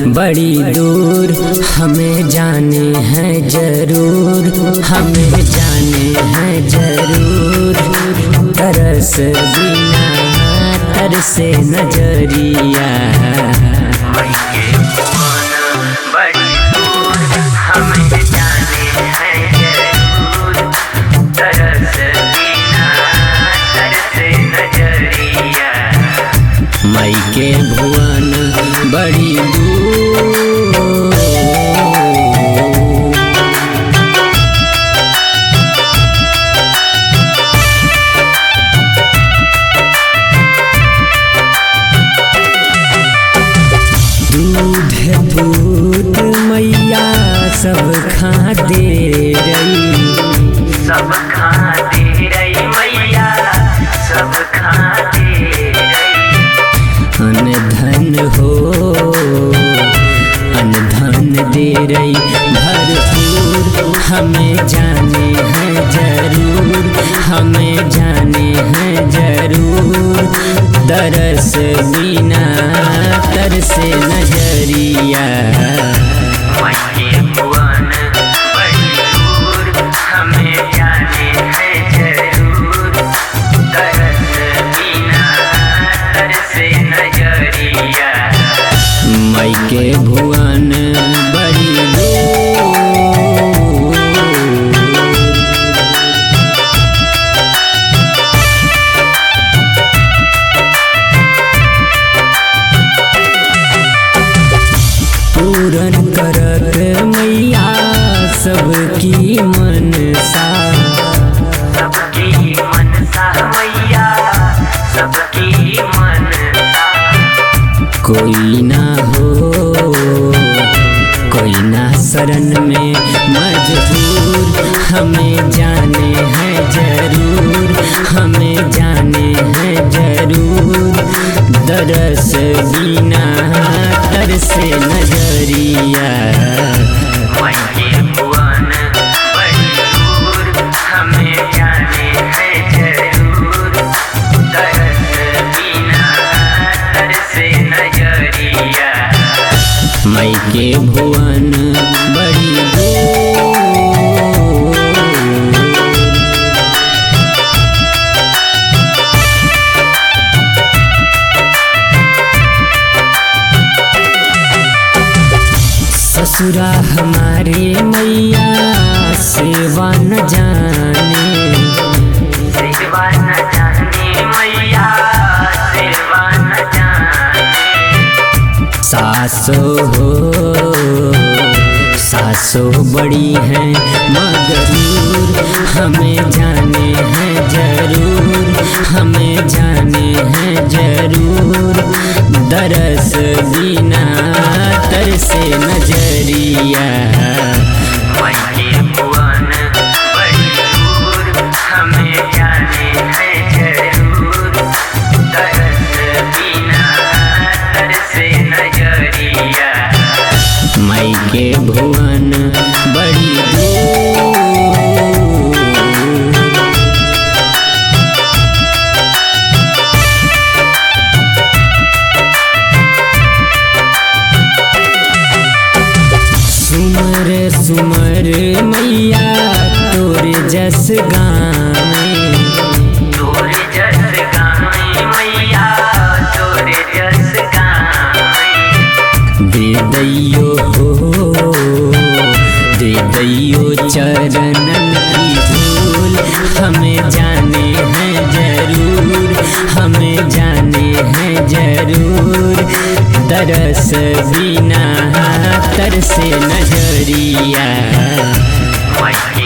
बड़ी दूर हमें जाने हैं जरूर, हमें जाने हैं जरूर। तरस बिना तरसे नजरिया, बड़ी दूर हमें जाने हैं जरूर। तरस बिना तरसे नजरिया, मई के भुवन बड़ी दूर। दूध दूध मैया सब खा दे रही, सब खा दे रही मैया, सब खा दे रही। अन धन हो अन धन दे रही भरपूर, हमें जाने हैं जरूर, हमें जाने हैं जरूर। तरस बिना तरसे नजरिया, मई भुवन बड़ी दूर हमें जाने हैं जरूर। तरस बिना तरसे नजरिया, मई के भुवन बड़ी दूर। पूरन करत मैया सबकी मनसा, सबकी मनसा मैया, सबकी मनसा। कोई ना हो कोई ना शरण में मजबूर, हमें जाने हैं जरूर, हमें जाने हैं जरूर। तरस बिना तरसे नजरिया, मई के भुवन बड़ी दूर हमें जाने हैं जरूर। तरस बिना तरसे नजरिया, मई के भुवन बड़ी दूर। ससुरा हमारे मैया सेवा न जाने, सेवा न जाने मैया, सेवा न जाने। सासो हो सासो बड़ी हैं मगरूर, हमें जाने हैं जरूर, हमें जाने हैं जरूर। तरस बिना तरसे नजरिया, मई के भुवन बड़ी दूर हमें जाने हैं जरूर। तरस बिना तरसे नजरिया, मई के भुवन बड़ी दूर। सुमर सुमर मैया तोरे जस गावे, तोरे जस गावे मैया, तोरे जस गावे। दे दैयो हो दे दैयो चरणन की धूल, हमें जाने हैं जरूर, हमें जाने हैं जरूर। तरस बिना तरसे नजरिया, मई